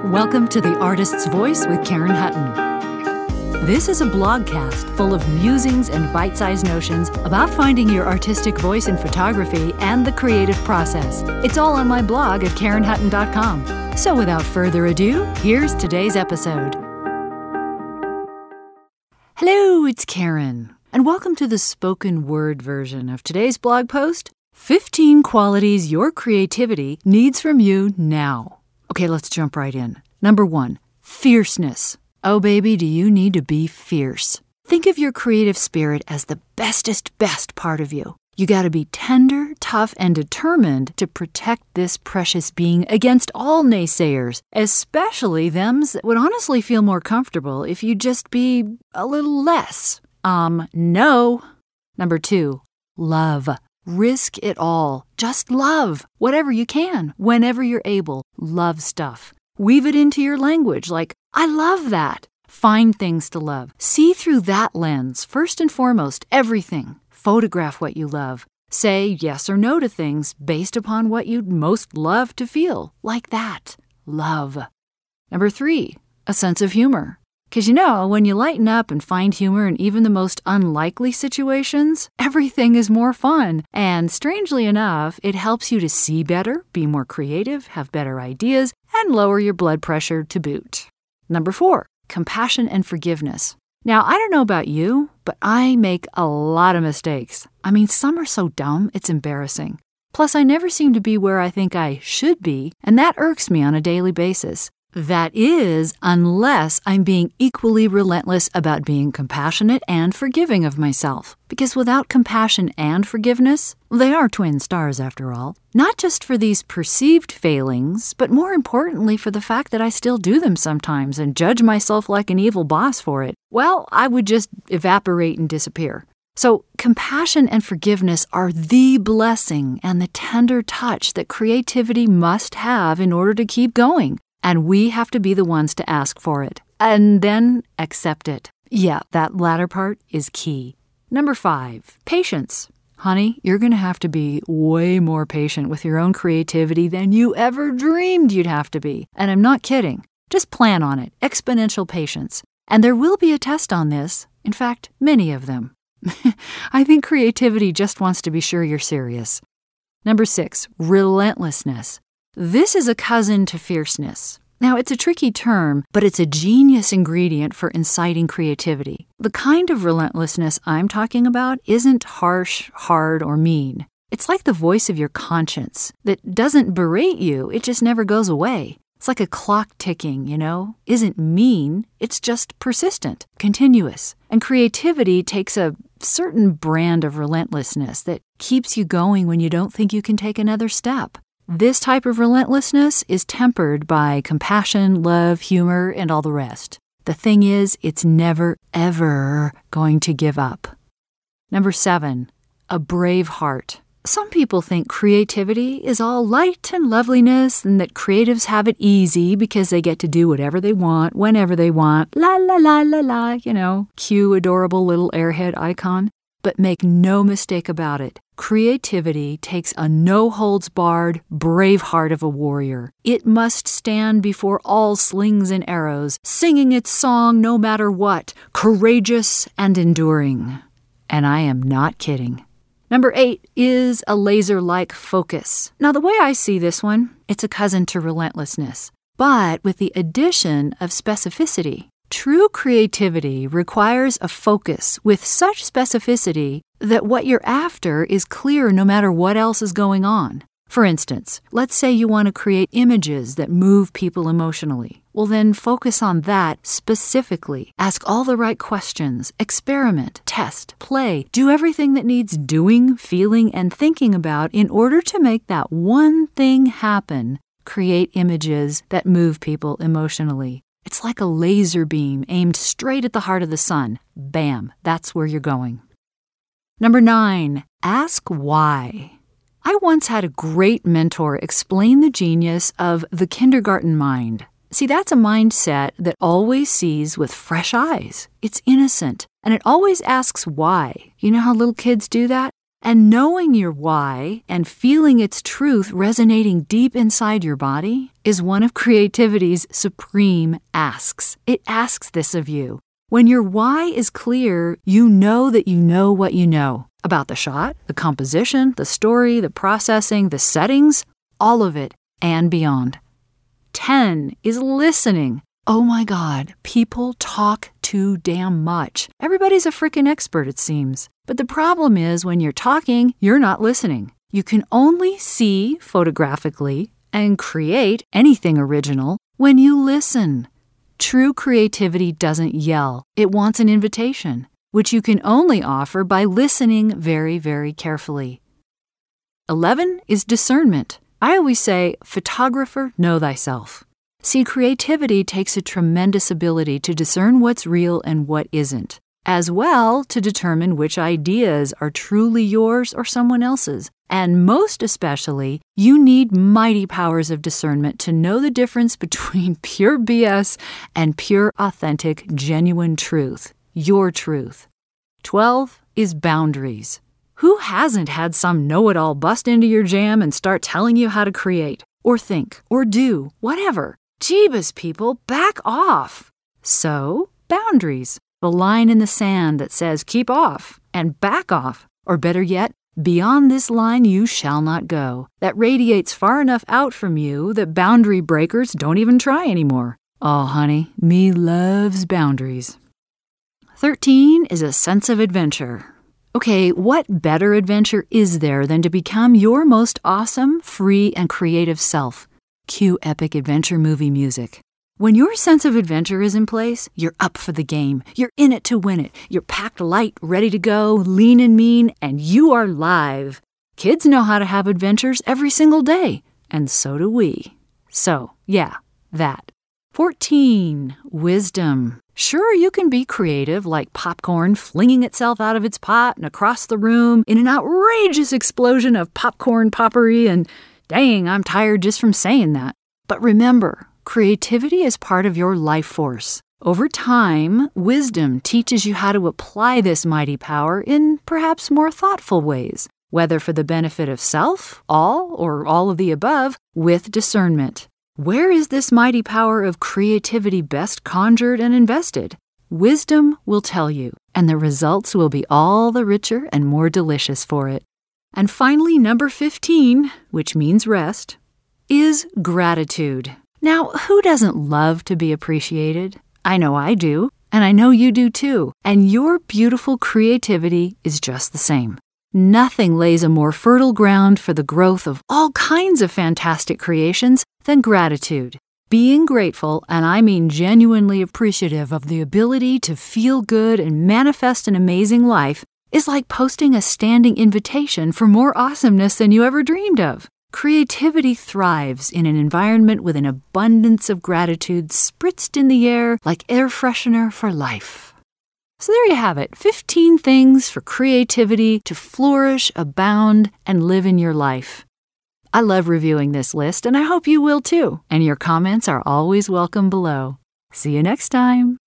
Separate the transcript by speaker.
Speaker 1: Welcome to The Artist's Voice with Karen Hutton. This is a blogcast full of musings and bite-sized notions about finding your artistic voice in photography and the creative process. It's all on my blog at KarenHutton.com. So without further ado, here's today's episode. Hello, it's Karen, and welcome to the spoken word version of today's blog post, 15 Qualities Your Creativity Needs from You Now. Okay, let's jump right in. Number 1, fierceness. Oh, baby, do you need to be fierce? Think of your creative spirit as the best part of you. You gotta be tender, tough, and determined to protect this precious being against all naysayers, especially thems that would honestly feel more comfortable if you just be a little less. No. Number 2, love. Risk it all. Just love. Whatever you can, whenever you're able. Love stuff. Weave it into your language like, I love that. Find things to love. See through that lens, first and foremost, everything. Photograph what you love. Say yes or no to things based upon what you'd most love to feel. Like that. Love. Number 3, a sense of humor. Because when you lighten up and find humor in even the most unlikely situations, everything is more fun. And strangely enough, it helps you to see better, be more creative, have better ideas, and lower your blood pressure to boot. Number 4, compassion and forgiveness. Now, I don't know about you, but I make a lot of mistakes. Some are so dumb, it's embarrassing. Plus, I never seem to be where I think I should be, and that irks me on a daily basis. That is, unless I'm being equally relentless about being compassionate and forgiving of myself. Because without compassion and forgiveness, they are twin stars after all. Not just for these perceived failings, but more importantly for the fact that I still do them sometimes and judge myself like an evil boss for it. Well, I would just evaporate and disappear. So compassion and forgiveness are the blessing and the tender touch that creativity must have in order to keep going. And we have to be the ones to ask for it. And then accept it. Yeah, that latter part is key. Number 5, patience. Honey, you're going to have to be way more patient with your own creativity than you ever dreamed you'd have to be. And I'm not kidding. Just plan on it. Exponential patience. And there will be a test on this. In fact, many of them. I think creativity just wants to be sure you're serious. Number 6, relentlessness. This is a cousin to fierceness. Now, it's a tricky term, but it's a genius ingredient for inciting creativity. The kind of relentlessness I'm talking about isn't harsh, hard, or mean. It's like the voice of your conscience that doesn't berate you, it just never goes away. It's like a clock ticking, Isn't mean, it's just persistent, continuous. And creativity takes a certain brand of relentlessness that keeps you going when you don't think you can take another step. This type of relentlessness is tempered by compassion, love, humor, and all the rest. The thing is, it's never, ever going to give up. Number 7, a brave heart. Some people think creativity is all light and loveliness and that creatives have it easy because they get to do whatever they want, whenever they want. La la la la la, cue adorable little airhead icon. But make no mistake about it. Creativity takes a no-holds-barred, brave heart of a warrior. It must stand before all slings and arrows, singing its song no matter what, courageous and enduring. And I am not kidding. Number 8 is a laser-like focus. Now, the way I see this one, it's a cousin to relentlessness, but with the addition of specificity. True creativity requires a focus with such specificity that what you're after is clear no matter what else is going on. For instance, let's say you want to create images that move people emotionally. Well, then focus on that specifically. Ask all the right questions, experiment, test, play, do everything that needs doing, feeling, and thinking about in order to make that one thing happen. Create images that move people emotionally. It's like a laser beam aimed straight at the heart of the sun. Bam, that's where you're going. Number 9, ask why. I once had a great mentor explain the genius of the kindergarten mind. See, that's a mindset that always sees with fresh eyes. It's innocent, and it always asks why. You know how little kids do that? And knowing your why and feeling its truth resonating deep inside your body is one of creativity's supreme asks. It asks this of you. When your why is clear, you know that you know what you know about the shot, the composition, the story, the processing, the settings, all of it and beyond. 10 is listening. Oh my God, people talk too damn much. Everybody's a freaking expert, it seems. But the problem is when you're talking, you're not listening. You can only see photographically and create anything original when you listen. True creativity doesn't yell. It wants an invitation, which you can only offer by listening very, very carefully. 11 is discernment. I always say, photographer, know thyself. See, creativity takes a tremendous ability to discern what's real and what isn't, as well to determine which ideas are truly yours or someone else's. And most especially, you need mighty powers of discernment to know the difference between pure BS and pure, authentic, genuine truth, your truth. 12 is boundaries. Who hasn't had some know-it-all bust into your jam and start telling you how to create, or think, or do, whatever? Jeebus, people, back off. So, boundaries. The line in the sand that says keep off and back off, or better yet, beyond this line you shall not go, that radiates far enough out from you that boundary breakers don't even try anymore. Oh, honey, me loves boundaries. 13 is a sense of adventure. Okay, what better adventure is there than to become your most awesome, free, and creative self? Cue epic adventure movie music. When your sense of adventure is in place, you're up for the game. You're in it to win it. You're packed light, ready to go, lean and mean, and you are live. Kids know how to have adventures every single day, and so do we. So, yeah, that. 14, wisdom. Sure, you can be creative like popcorn flinging itself out of its pot and across the room in an outrageous explosion of popcorn poppery, and dang, I'm tired just from saying that. But remember, creativity is part of your life force. Over time, wisdom teaches you how to apply this mighty power in perhaps more thoughtful ways, whether for the benefit of self, all, or all of the above, with discernment. Where is this mighty power of creativity best conjured and invested? Wisdom will tell you, and the results will be all the richer and more delicious for it. And finally, number 15, which means rest, is gratitude. Now, who doesn't love to be appreciated? I know I do, and I know you do too. And your beautiful creativity is just the same. Nothing lays a more fertile ground for the growth of all kinds of fantastic creations than gratitude. Being grateful, and I mean genuinely appreciative of the ability to feel good and manifest an amazing life, is like posting a standing invitation for more awesomeness than you ever dreamed of. Creativity thrives in an environment with an abundance of gratitude spritzed in the air like air freshener for life. So there you have it, 15 things for creativity to flourish, abound, and live in your life. I love reviewing this list, and I hope you will too. And your comments are always welcome below. See you next time.